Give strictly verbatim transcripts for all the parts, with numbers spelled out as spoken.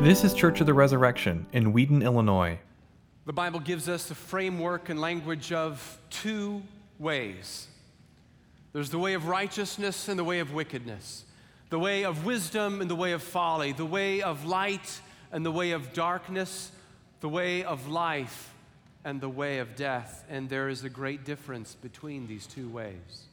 This is Church of the Resurrection in Wheaton, Illinois. The Bible gives us a framework and language of two ways. There's the way of righteousness and the way of wickedness, the way of wisdom and the way of folly, the way of light and the way of darkness, the way of life and the way of death. And there is a great difference between these two ways.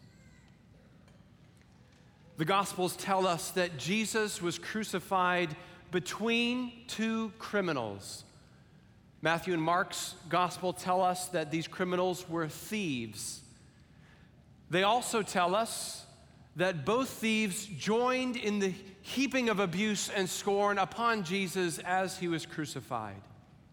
The Gospels tell us that Jesus was crucified between two criminals. Matthew and Mark's Gospel tell us that these criminals were thieves. They also tell us that both thieves joined in the heaping of abuse and scorn upon Jesus as he was crucified.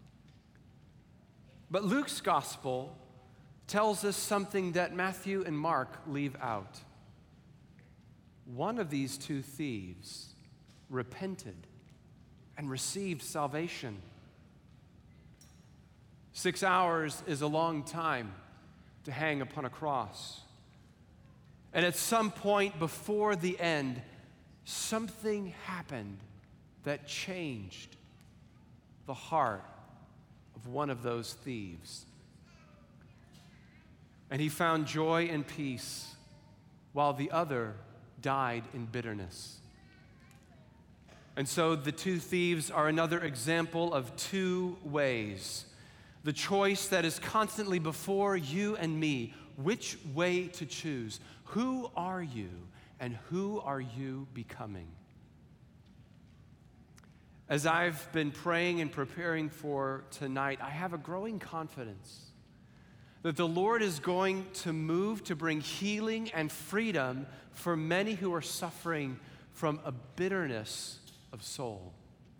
But Luke's Gospel tells us something that Matthew and Mark leave out. One of these two thieves repented and received salvation. Six hours is a long time to hang upon a cross. And at some point before the end, something happened that changed the heart of one of those thieves. And he found joy and peace while the other died in bitterness. And so the two thieves are another example of two ways. The choice that is constantly before you and me, which way to choose. Who are you and who are you becoming? As I've been praying and preparing for tonight, I have a growing confidence that the Lord is going to move to bring healing and freedom for many who are suffering from a bitterness of soul.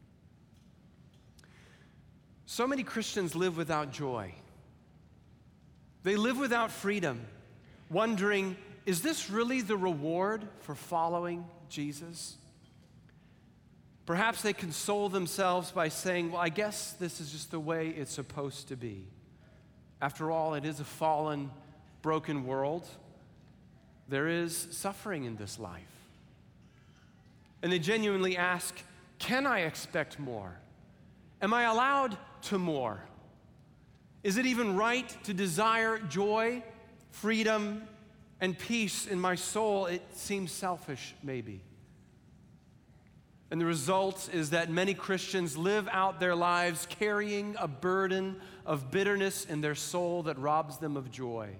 So many Christians live without joy. They live without freedom, wondering, is this really the reward for following Jesus? Perhaps they console themselves by saying, well, I guess this is just the way it's supposed to be. After all, it is a fallen, broken world. There is suffering in this life. And they genuinely ask, can I expect more? Am I allowed to more? Is it even right to desire joy, freedom, and peace in my soul? It seems selfish, maybe. And the result is that many Christians live out their lives carrying a burden of bitterness in their soul that robs them of joy.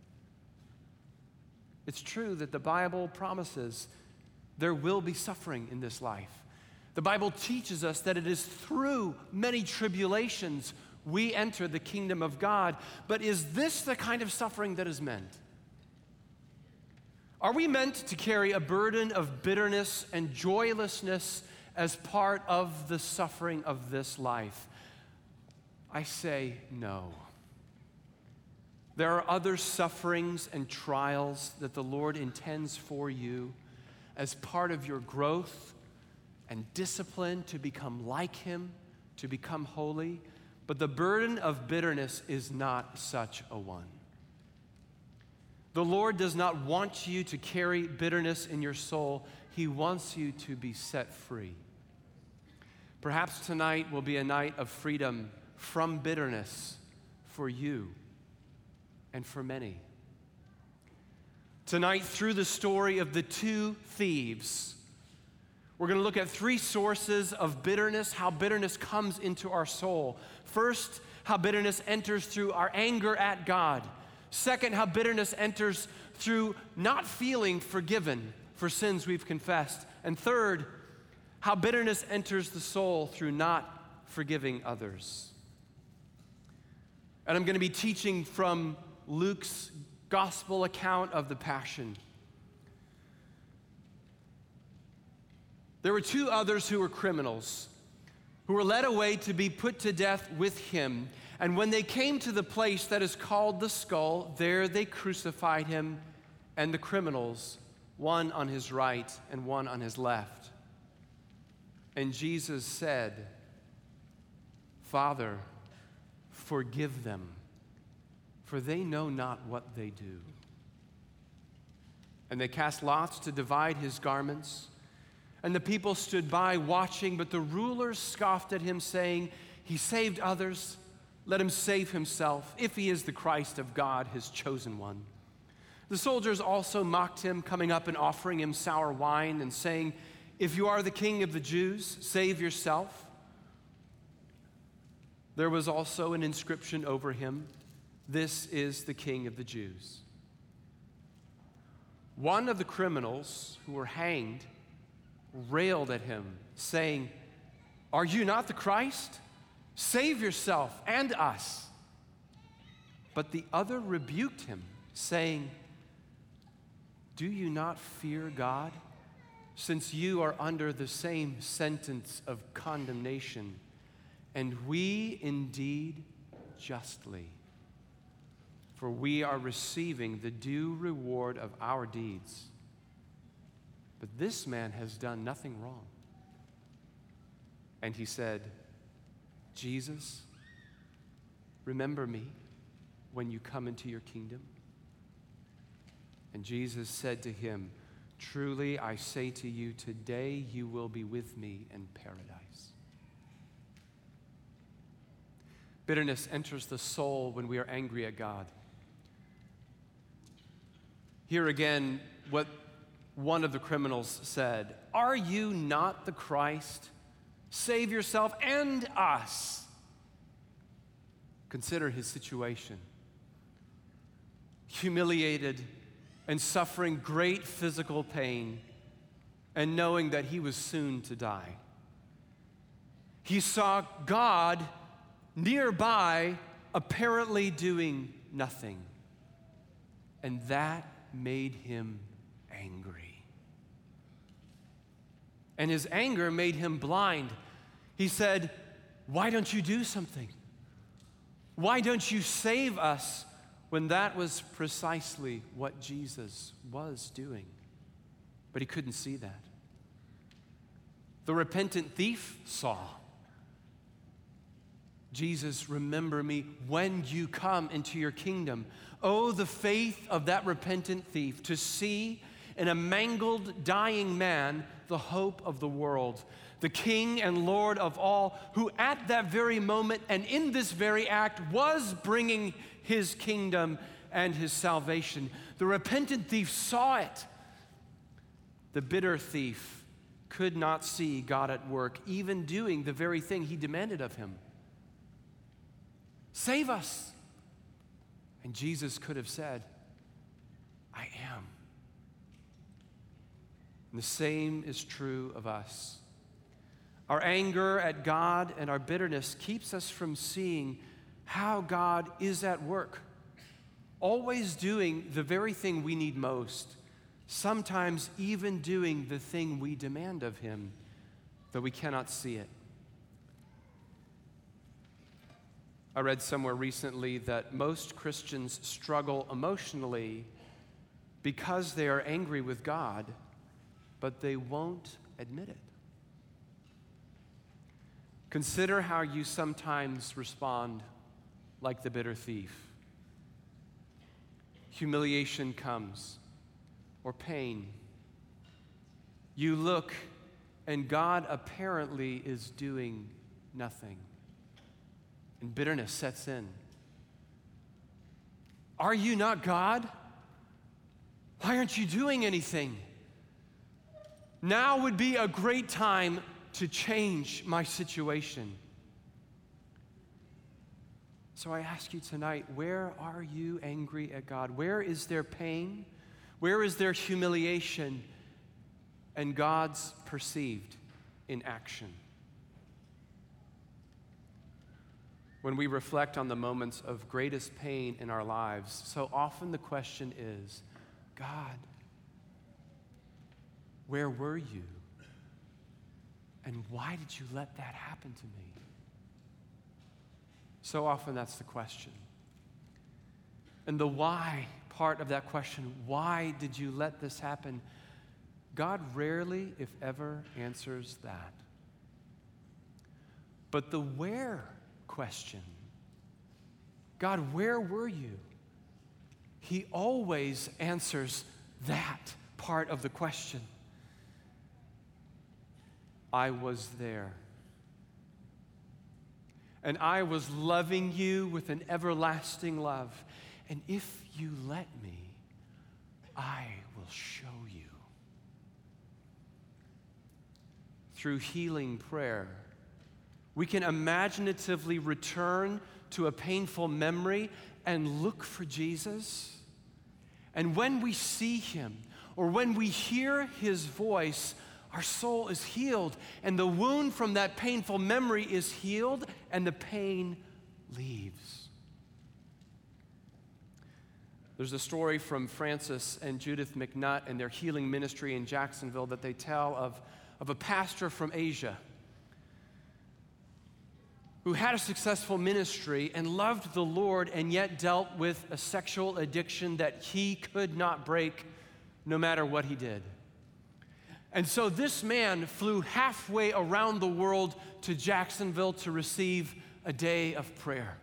It's true that the Bible promises there will be suffering in this life. The Bible teaches us that it is through many tribulations we enter the kingdom of God. But is this the kind of suffering that is meant? Are we meant to carry a burden of bitterness and joylessness as part of the suffering of this life? I say no. There are other sufferings and trials that the Lord intends for you as part of your growth and discipline to become like Him, to become holy. But the burden of bitterness is not such a one. The Lord does not want you to carry bitterness in your soul. He wants you to be set free. Perhaps tonight will be a night of freedom from bitterness for you and for many. Tonight, through the story of the two thieves, we're going to look at three sources of bitterness, how bitterness comes into our soul. First, how bitterness enters through our anger at God. Second, how bitterness enters through not feeling forgiven for sins we've confessed. And third, how bitterness enters the soul through not forgiving others. And I'm going to be teaching from Luke's gospel account of the Passion. There were two others who were criminals, who were led away to be put to death with him. And when they came to the place that is called the Skull, there they crucified him and the criminals, one on his right and one on his left. And Jesus said, Father, forgive them, for they know not what they do. And they cast lots to divide his garments. And the people stood by watching, but the rulers scoffed at him, saying, "He saved others. Let him save himself, if he is the Christ of God, his chosen one." The soldiers also mocked him, coming up and offering him sour wine and saying, "If you are the king of the Jews, save yourself." There was also an inscription over him, "This is the King of the Jews." One of the criminals who were hanged railed at him, saying, "Are you not the Christ? Save yourself and us." But the other rebuked him, saying, "Do you not fear God, since you are under the same sentence of condemnation, and we indeed justly? For we are receiving the due reward of our deeds. But this man has done nothing wrong." And he said, "Jesus, remember me when you come into your kingdom." And Jesus said to him, "Truly I say to you, today you will be with me in paradise." Bitterness enters the soul when we are angry at God. Here again, what one of the criminals said, "Are you not the Christ? Save yourself and us." Consider his situation. Humiliated and suffering great physical pain, and knowing that he was soon to die. He saw God nearby, apparently doing nothing, and that made him angry. And his anger made him blind. He said, "Why don't you do something? Why don't you save us?" When that was precisely what Jesus was doing. But he couldn't see that. The repentant thief saw. "Jesus, remember me when you come into your kingdom." Oh, the faith of that repentant thief to see in a mangled, dying man the hope of the world, the King and Lord of all, who at that very moment and in this very act was bringing his kingdom and his salvation. The repentant thief saw it. The bitter thief could not see God at work, even doing the very thing he demanded of him. "Save us." And Jesus could have said, "I am." And the same is true of us. Our anger at God and our bitterness keeps us from seeing how God is at work, always doing the very thing we need most, sometimes even doing the thing we demand of him, though we cannot see it. I read somewhere recently that most Christians struggle emotionally because they are angry with God, but they won't admit it. Consider how you sometimes respond like the bitter thief. Humiliation comes, or pain. You look, and God apparently is doing nothing. And bitterness sets in. "Are you not God? Why aren't you doing anything? Now would be a great time to change my situation." So I ask you tonight, where are you angry at God? Where is there pain? Where is there humiliation and God's perceived in action? When we reflect on the moments of greatest pain in our lives, so often the question is, "God, where were you? And why did you let that happen to me?" So often that's the question. And the why part of that question, why did you let this happen? God rarely, if ever, answers that. But the where question, "God, where were you?" He always answers that part of the question. I was there. And I was loving you with an everlasting love. And if you let me, I will show you. Through healing prayer, we can imaginatively return to a painful memory and look for Jesus. And when we see him, or when we hear his voice, our soul is healed, and the wound from that painful memory is healed, and the pain leaves. There's a story from Francis and Judith McNutt and their healing ministry in Jacksonville that they tell of, of a pastor from Asia who had a successful ministry and loved the Lord and yet dealt with a sexual addiction that he could not break no matter what he did. And so this man flew halfway around the world to Jacksonville to receive a day of prayer.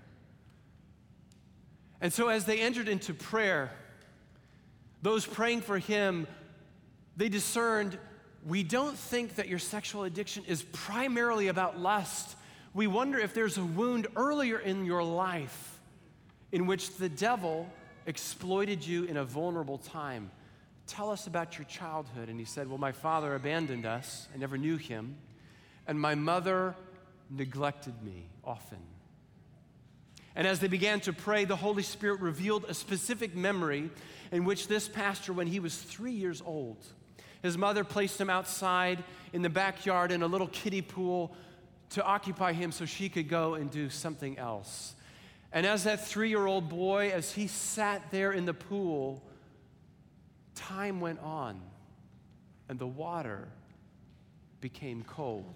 And so as they entered into prayer, those praying for him, they discerned, we don't think that your sexual addiction is primarily about lust. We wonder if there's a wound earlier in your life in which the devil exploited you in a vulnerable time. Tell us about your childhood. And he said, well, my father abandoned us. I never knew him. And my mother neglected me often. And as they began to pray, the Holy Spirit revealed a specific memory in which this pastor, when he was three years old, his mother placed him outside in the backyard in a little kiddie pool to occupy him so she could go and do something else. And as that three-year-old boy, as he sat there in the pool, time went on, and the water became cold.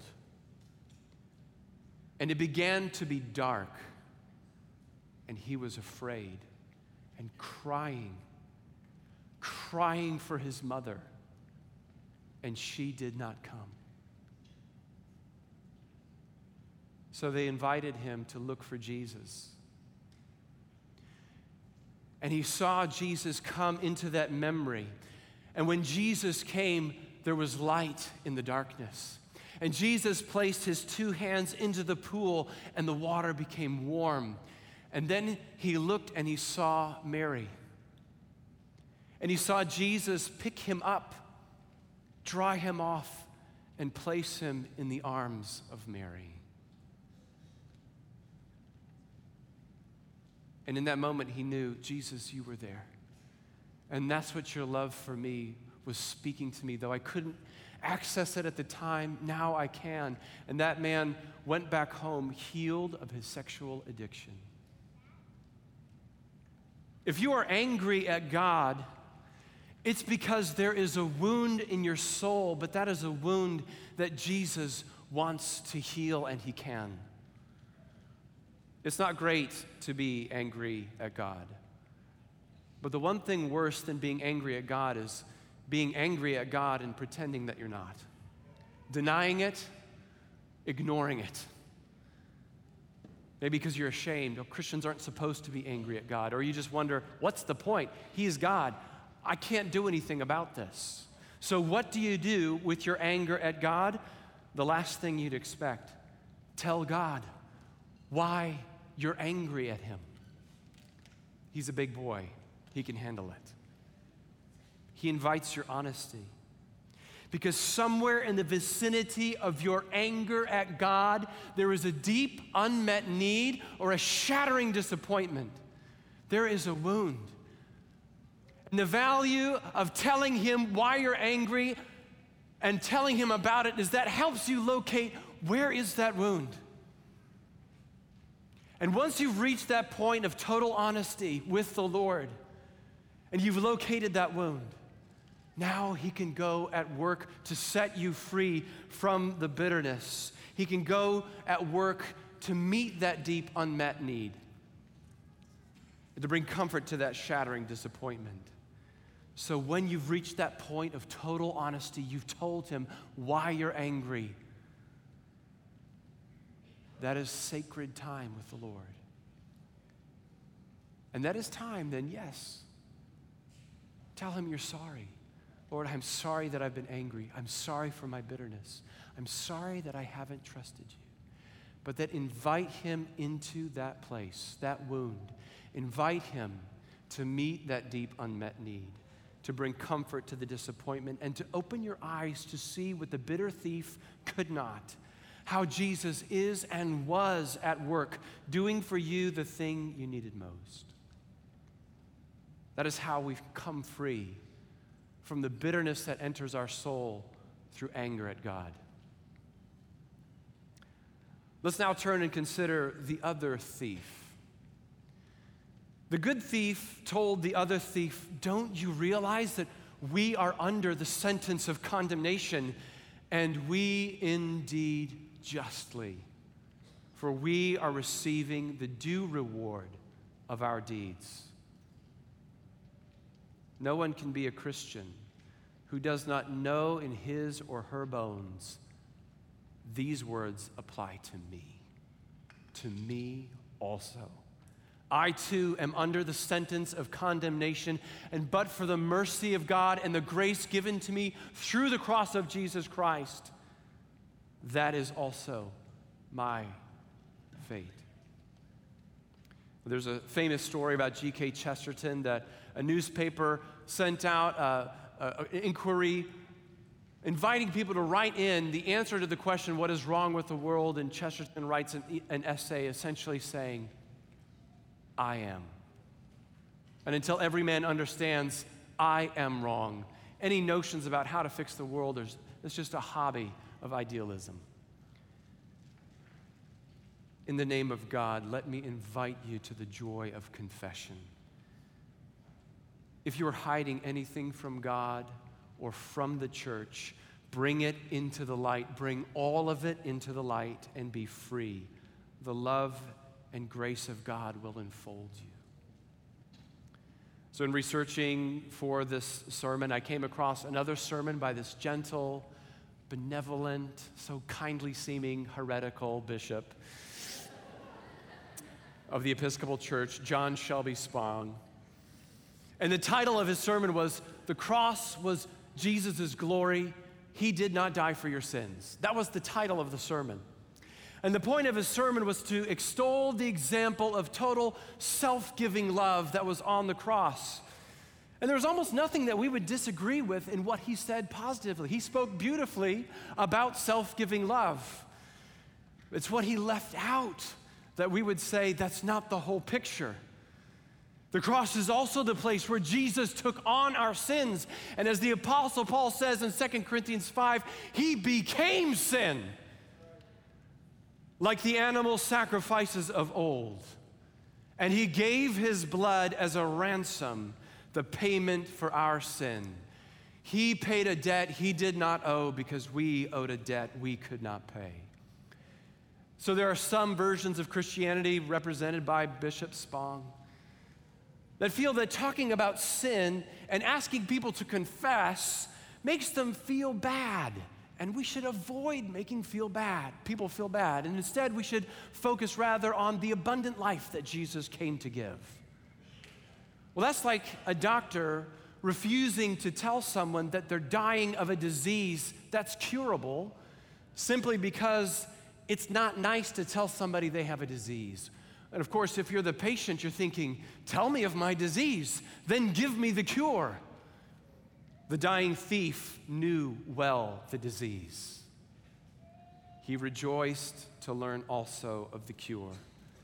And it began to be dark, and he was afraid and crying, crying for his mother, and she did not come. So they invited him to look for Jesus. And he saw Jesus come into that memory. And when Jesus came, there was light in the darkness. And Jesus placed his two hands into the pool, and the water became warm. And then he looked and he saw Mary. And he saw Jesus pick him up, dry him off, and place him in the arms of Mary. And in that moment, he knew, Jesus, you were there. And that's what your love for me was speaking to me. Though I couldn't access it at the time, now I can. And that man went back home healed of his sexual addiction. If you are angry at God, it's because there is a wound in your soul, but that is a wound that Jesus wants to heal, and he can. It's not great to be angry at God. But the one thing worse than being angry at God is being angry at God and pretending that you're not. Denying it, ignoring it. Maybe because you're ashamed. Oh, Christians aren't supposed to be angry at God. Or you just wonder, what's the point? He is God. I can't do anything about this. So what do you do with your anger at God? The last thing you'd expect. Tell God why you're angry at him. He's a big boy. He can handle it. He invites your honesty. Because somewhere in the vicinity of your anger at God, there is a deep unmet need or a shattering disappointment. There is a wound. And the value of telling him why you're angry and telling him about it is that helps you locate where is that wound. And once you've reached that point of total honesty with the Lord, and you've located that wound, now he can go at work to set you free from the bitterness. He can go at work to meet that deep unmet need, and to bring comfort to that shattering disappointment. So when you've reached that point of total honesty, you've told him why you're angry. That is sacred time with the Lord. And that is time, then yes, tell him you're sorry. Lord, I'm sorry that I've been angry. I'm sorry for my bitterness. I'm sorry that I haven't trusted you. But that invite him into that place, that wound. Invite him to meet that deep unmet need, to bring comfort to the disappointment, and to open your eyes to see what the bitter thief could not, how Jesus is and was at work, doing for you the thing you needed most. That is how we've come free from the bitterness that enters our soul through anger at God. Let's now turn and consider the other thief. The good thief told the other thief, don't you realize that we are under the sentence of condemnation, and we indeed justly, for we are receiving the due reward of our deeds. No one can be a Christian who does not know in his or her bones, these words apply to me, to me also. I too am under the sentence of condemnation, and but for the mercy of God and the grace given to me through the cross of Jesus Christ, that is also my fate. There's a famous story about G K Chesterton that a newspaper sent out an inquiry inviting people to write in the answer to the question, what is wrong with the world? And Chesterton writes an, an essay essentially saying, I am. And until every man understands, I am wrong, any notions about how to fix the world, there's, it's just a hobby of idealism. In the name of God, let me invite you to the joy of confession. If you are hiding anything from God or from the church, bring it into the light. Bring all of it into the light and be free. The love and grace of God will enfold you. So in researching for this sermon, I came across another sermon by this gentle, benevolent, so kindly seeming heretical bishop of the Episcopal Church, John Shelby Spong. And the title of his sermon was, The Cross Was Jesus' Glory. He Did Not Die for Your Sins. That was the title of the sermon. And the point of his sermon was to extol the example of total self-giving love that was on the cross. And there was almost nothing that we would disagree with in what he said positively. He spoke beautifully about self-giving love. It's what he left out that we would say that's not the whole picture. The cross is also the place where Jesus took on our sins. And as the Apostle Paul says in Second Corinthians five, he became sin, like the animal sacrifices of old. And he gave his blood as a ransom, the payment for our sin. He paid a debt he did not owe because we owed a debt we could not pay. So there are some versions of Christianity represented by Bishop Spong that feel that talking about sin and asking people to confess makes them feel bad. And we should avoid making feel bad, people feel bad. And instead, we should focus rather on the abundant life that Jesus came to give. Well, that's like a doctor refusing to tell someone that they're dying of a disease that's curable simply because it's not nice to tell somebody they have a disease. And of course, if you're the patient, you're thinking, tell me of my disease, then give me the cure. The dying thief knew well the disease. He rejoiced to learn also of the cure.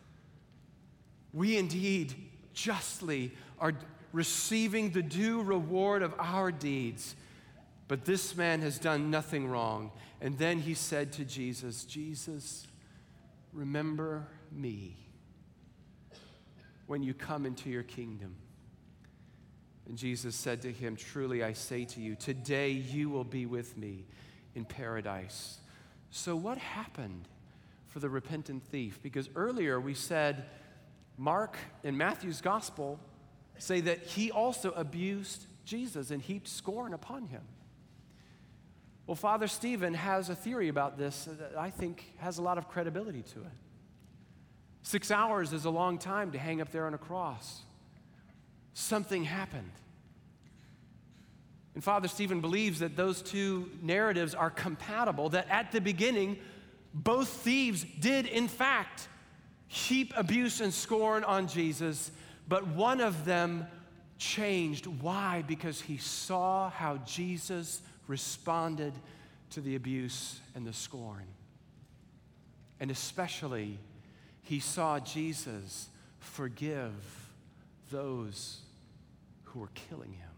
We indeed justly are receiving the due reward of our deeds, but this man has done nothing wrong. And then he said to Jesus, Jesus, remember me when you come into your kingdom. And Jesus said to him, truly I say to you, today you will be with me in paradise. So what happened for the repentant thief? Because earlier we said, Mark and Matthew's gospel say that he also abused Jesus and heaped scorn upon him. Well, Father Stephen has a theory about this that I think has a lot of credibility to it. Six hours is a long time to hang up there on a cross. Something happened. And Father Stephen believes that those two narratives are compatible, that at the beginning, both thieves did, in fact, heap abuse and scorn on Jesus, but one of them changed. Why? Because he saw how Jesus responded to the abuse and the scorn. And especially, he saw Jesus forgive those who were killing him.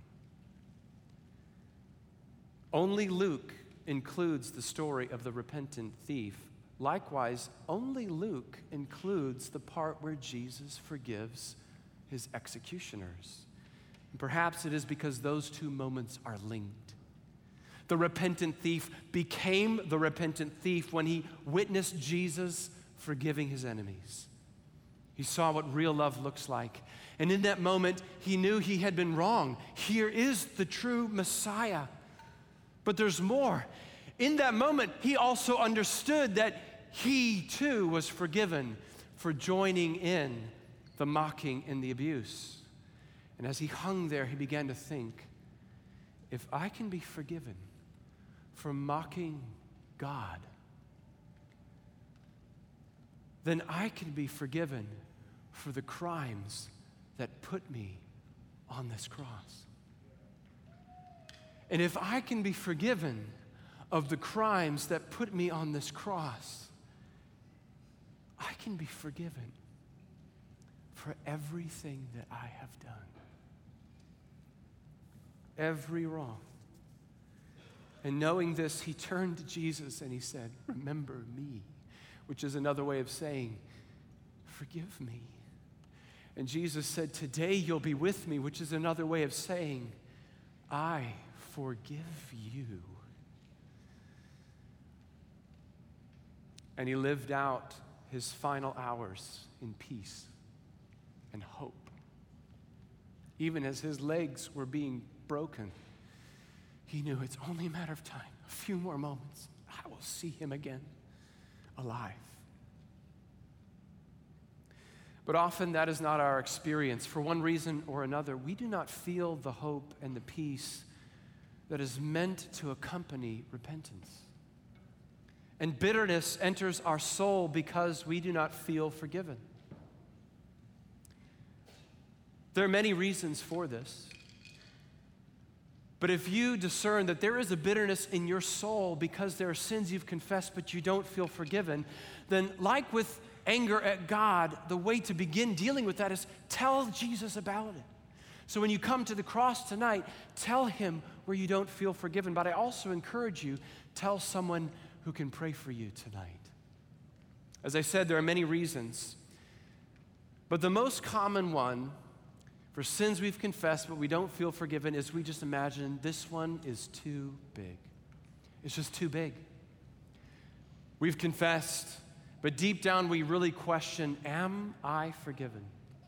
Only Luke includes the story of the repentant thief. Likewise, only Luke includes the part where Jesus forgives his executioners. And perhaps it is because those two moments are linked. The repentant thief became the repentant thief when he witnessed Jesus forgiving his enemies. He saw what real love looks like. And in that moment, he knew he had been wrong. Here is the true Messiah. But there's more. In that moment, he also understood that he too was forgiven for joining in the mocking and the abuse. And as he hung there, he began to think, if I can be forgiven for mocking God, then I can be forgiven for the crimes that put me on this cross. And if I can be forgiven of the crimes that put me on this cross, I can be forgiven for everything that I have done. Every wrong. And knowing this, he turned to Jesus and he said, remember me, which is another way of saying, forgive me. And Jesus said, today you'll be with me, which is another way of saying, I forgive you. And he lived out his final hours in peace and hope. Even as his legs were being broken, he knew it's only a matter of time, a few more moments, I will see him again, alive. But often that is not our experience. For one reason or another, we do not feel the hope and the peace that is meant to accompany repentance. And bitterness enters our soul because we do not feel forgiven. There are many reasons for this. But if you discern that there is a bitterness in your soul because there are sins you've confessed but you don't feel forgiven, then like with anger at God, the way to begin dealing with that is tell Jesus about it. So when you come to the cross tonight, tell him where you don't feel forgiven. But I also encourage you, tell someone who can pray for you tonight. As I said, there are many reasons. But the most common one for sins we've confessed but we don't feel forgiven is we just imagine this one is too big. It's just too big. We've confessed, but deep down we really question, am I forgiven?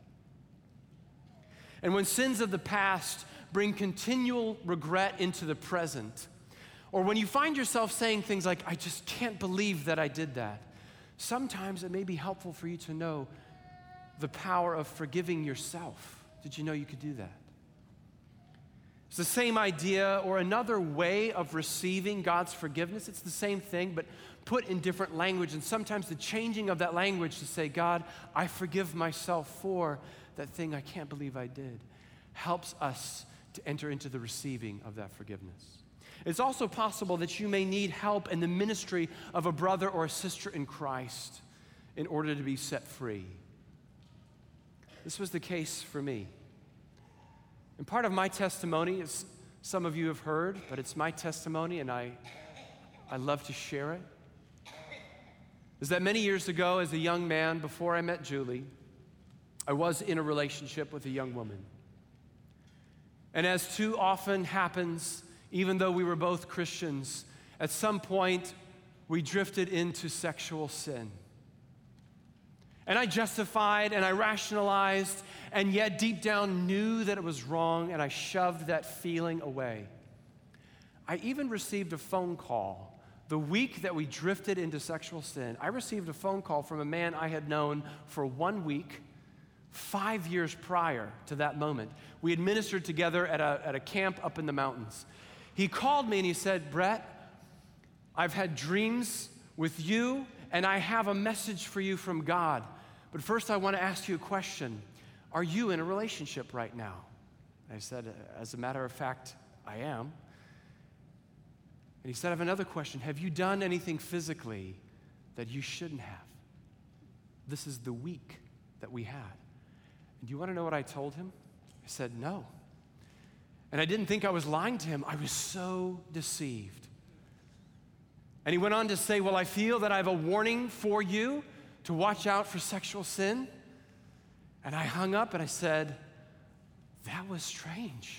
And when sins of the past bring continual regret into the present, or when you find yourself saying things like, I just can't believe that I did that, sometimes it may be helpful for you to know the power of forgiving yourself. Did you know you could do that? It's the same idea or another way of receiving God's forgiveness. It's the same thing, but put in different language. And sometimes the changing of that language to say, God, I forgive myself for that thing I can't believe I did, helps us to enter into the receiving of that forgiveness. It's also possible that you may need help in the ministry of a brother or a sister in Christ in order to be set free. This was the case for me. And part of my testimony, as some of you have heard, but it's my testimony and I, I love to share it, is that many years ago as a young man, before I met Julie, I was in a relationship with a young woman. And as too often happens, even though we were both Christians, at some point we drifted into sexual sin. And I justified and I rationalized and yet deep down knew that it was wrong and I shoved that feeling away. I even received a phone call the week that we drifted into sexual sin. I received a phone call from a man I had known for one week five years prior to that moment. We had ministered together at a, at a camp up in the mountains. He called me and he said, Brett, I've had dreams with you, and I have a message for you from God. But first, I want to ask you a question. Are you in a relationship right now? I said, as a matter of fact, I am. And he said, I have another question. Have you done anything physically that you shouldn't have? This is the week that we had. And do you want to know what I told him? I said, no. And I didn't think I was lying to him. I was so deceived. And he went on to say, well, I feel that I have a warning for you to watch out for sexual sin. And I hung up and I said, that was strange.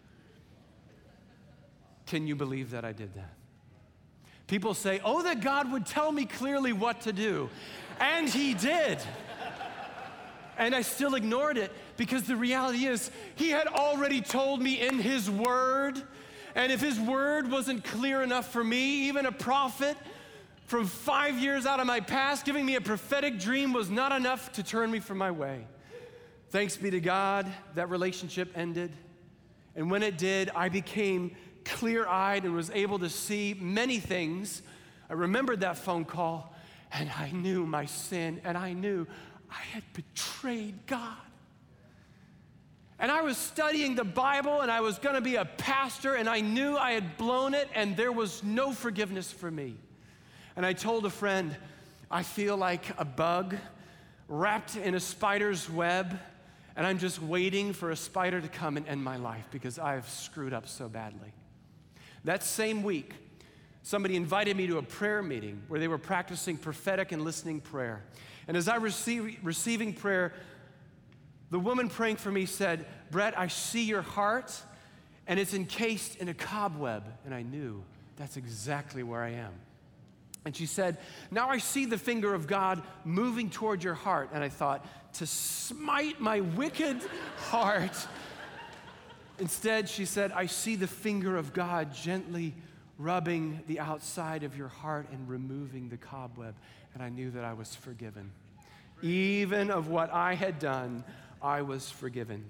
Can you believe that I did that? People say, oh, that God would tell me clearly what to do. And he did. And I still ignored it because the reality is he had already told me in his word. And if his word wasn't clear enough for me, even a prophet from five years out of my past giving me a prophetic dream was not enough to turn me from my way. Thanks be to God, that relationship ended. And when it did, I became clear-eyed and was able to see many things. I remembered that phone call, and I knew my sin, and I knew I had betrayed God. And I was studying the Bible, and I was going to be a pastor, and I knew I had blown it, and there was no forgiveness for me. And I told a friend, I feel like a bug wrapped in a spider's web, and I'm just waiting for a spider to come and end my life because I've screwed up so badly. That same week, somebody invited me to a prayer meeting where they were practicing prophetic and listening prayer. And as I was receive, receiving prayer, the woman praying for me said, Brett, I see your heart, and it's encased in a cobweb. And I knew that's exactly where I am. And she said, now I see the finger of God moving toward your heart. And I thought, to smite my wicked heart. Instead, she said, I see the finger of God gently rubbing the outside of your heart and removing the cobweb. And I knew that I was forgiven. Even of what I had done, I was forgiven.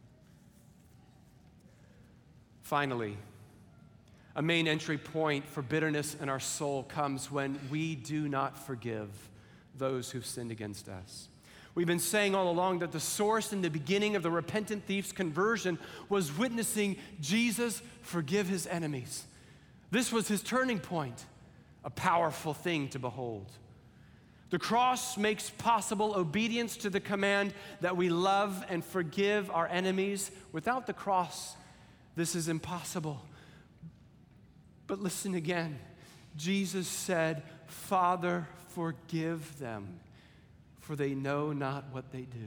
Finally, a main entry point for bitterness in our soul comes when we do not forgive those who've sinned against us. We've been saying all along that the source and the beginning of the repentant thief's conversion was witnessing Jesus forgive his enemies. This was his turning point, a powerful thing to behold. The cross makes possible obedience to the command that we love and forgive our enemies. Without the cross, this is impossible. But listen again. Jesus said, Father, forgive them, for they know not what they do.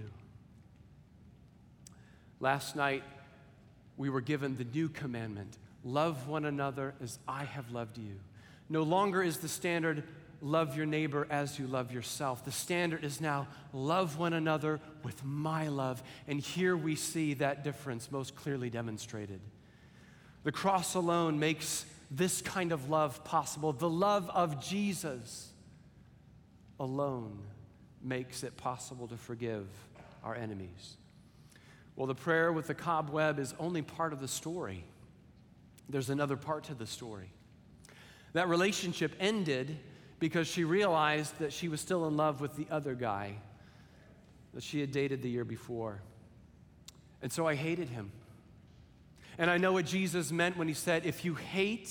Last night, we were given the new commandment, love one another as I have loved you. No longer is the standard, love your neighbor as you love yourself. The standard is now, love one another with my love. And here we see that difference most clearly demonstrated. The cross alone makes this kind of love possible. The love of Jesus alone makes it possible to forgive our enemies. Well, the prayer with the cobweb is only part of the story. There's another part to the story. That relationship ended because she realized that she was still in love with the other guy that she had dated the year before. And so I hated him. And I know what Jesus meant when he said, if you hate,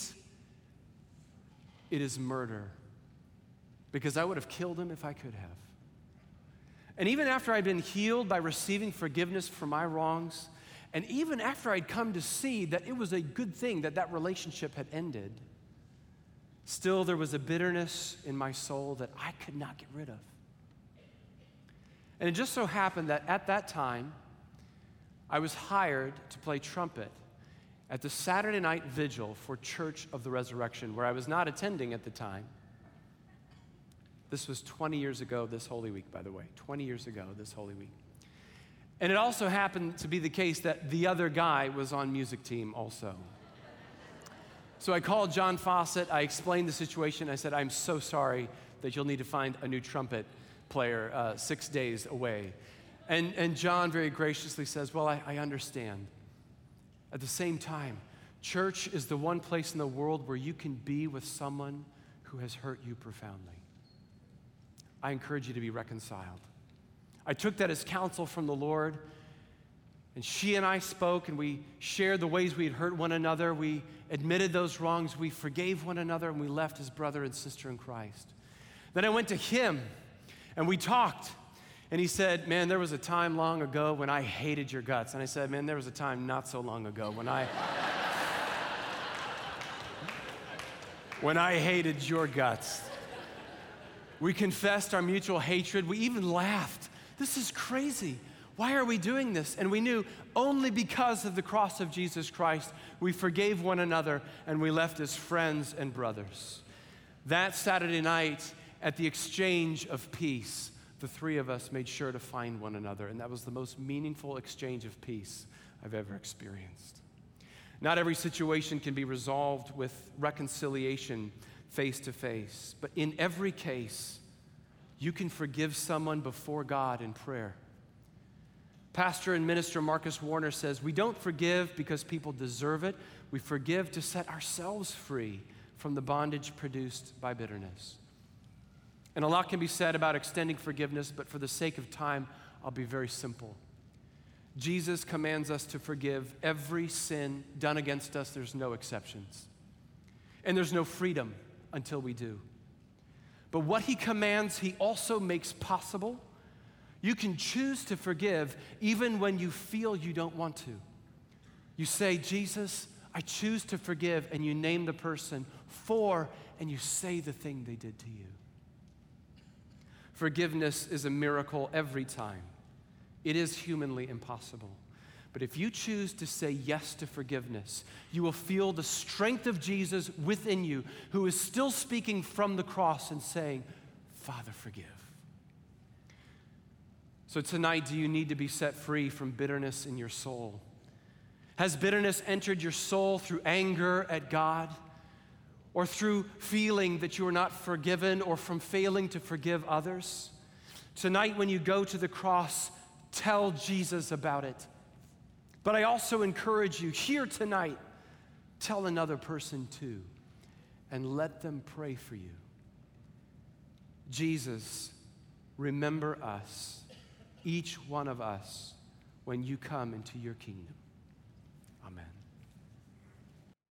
it is murder. Because I would have killed him if I could have. And even after I'd been healed by receiving forgiveness for my wrongs, and even after I'd come to see that it was a good thing that that relationship had ended, still there was a bitterness in my soul that I could not get rid of. And it just so happened that at that time, I was hired to play trumpet at the Saturday night vigil for Church of the Resurrection, where I was not attending at the time. This was twenty years ago this Holy Week, by the way, twenty years ago this Holy Week. And it also happened to be the case that the other guy was on music team also. So I called John Fawcett, I explained the situation, I said, I'm so sorry that you'll need to find a new trumpet player uh, six days away. And, and John very graciously says, well, I, I understand. At the same time, church is the one place in the world where you can be with someone who has hurt you profoundly. I encourage you to be reconciled. I took that as counsel from the Lord, and she and I spoke, and we shared the ways we had hurt one another. We admitted those wrongs. We forgave one another, and we left as brother and sister in Christ. Then I went to him, and we talked. And he said, man, there was a time long ago when I hated your guts. And I said, man, there was a time not so long ago when I when I hated your guts. We confessed our mutual hatred. We even laughed. This is crazy. Why are we doing this? And we knew only because of the cross of Jesus Christ, we forgave one another and we left as friends and brothers. That Saturday night at the exchange of peace, the three of us made sure to find one another, and that was the most meaningful exchange of peace I've ever experienced. Not every situation can be resolved with reconciliation face to face, but in every case, you can forgive someone before God in prayer. Pastor and minister Marcus Warner says, we don't forgive because people deserve it. We forgive to set ourselves free from the bondage produced by bitterness. And a lot can be said about extending forgiveness, but for the sake of time, I'll be very simple. Jesus commands us to forgive every sin done against us. There's no exceptions. And there's no freedom until we do. But what he commands, he also makes possible. You can choose to forgive even when you feel you don't want to. You say, Jesus, I choose to forgive, and you name the person for, and you say the thing they did to you. Forgiveness is a miracle every time. It is humanly impossible. But if you choose to say yes to forgiveness, you will feel the strength of Jesus within you, who is still speaking from the cross and saying, Father, forgive. So tonight, do you need to be set free from bitterness in your soul? Has bitterness entered your soul through anger at God, or through feeling that you are not forgiven, or from failing to forgive others? Tonight, when you go to the cross, tell Jesus about it. But I also encourage you, here tonight, tell another person too, and let them pray for you. Jesus, remember us, each one of us, when you come into your kingdom. Amen.